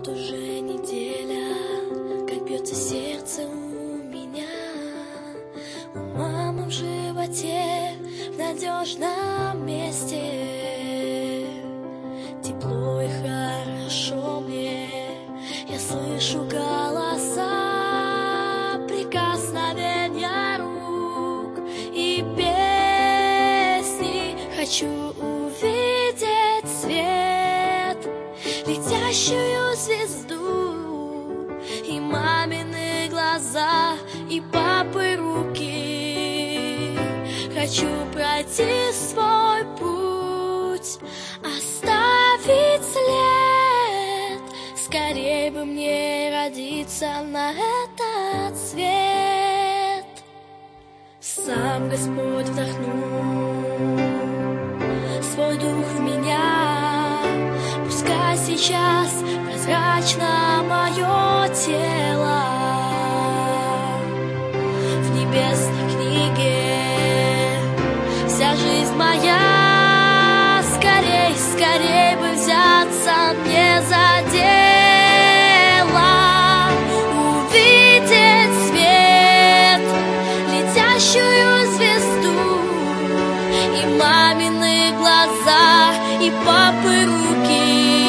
Вот уже неделя, как бьется сердце у меня, у мамы в животе, в надежном месте. Тепло и хорошо мне, я слышу голоса, прикосновения рук и песни. Хочу увидеть свет, летящую звезду, и мамины глаза, и папы руки. Хочу пройти свой путь, оставить след. Скорей бы мне родиться на этот свет. Сам Господь вдохнул свой дух в меня. Пускай сейчас прозрачно мое тело в небесной книге. Вся жизнь моя, скорей, скорей бы взяться мне за дело. Увидеть свет, летящую звезду, и мамины глаза, и папы руки.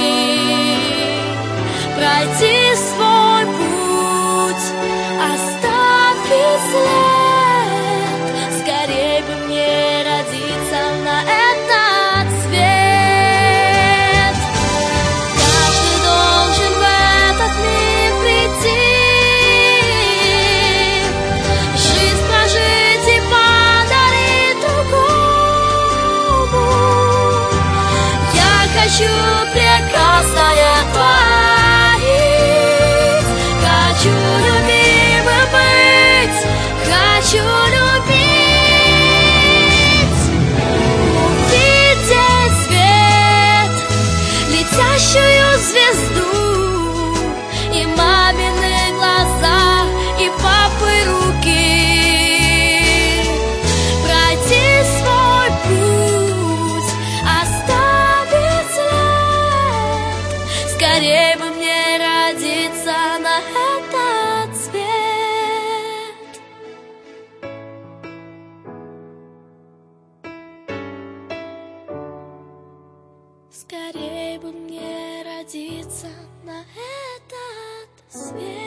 Пройти свой путь, оставить след. Скорей бы мне родиться на этот свет. Каждый должен в этот мир прийти, жизнь прожить и подарить другому. Я хочу прекрасное творить, хочу любимым быть, хочу любить. Увидеть свет, летящую звезду, и мамины глаза, и папы руки. Пройти свой путь, оставить след. Скорей бы мне родиться на этот свет. Скорей бы мне родиться на этот свет.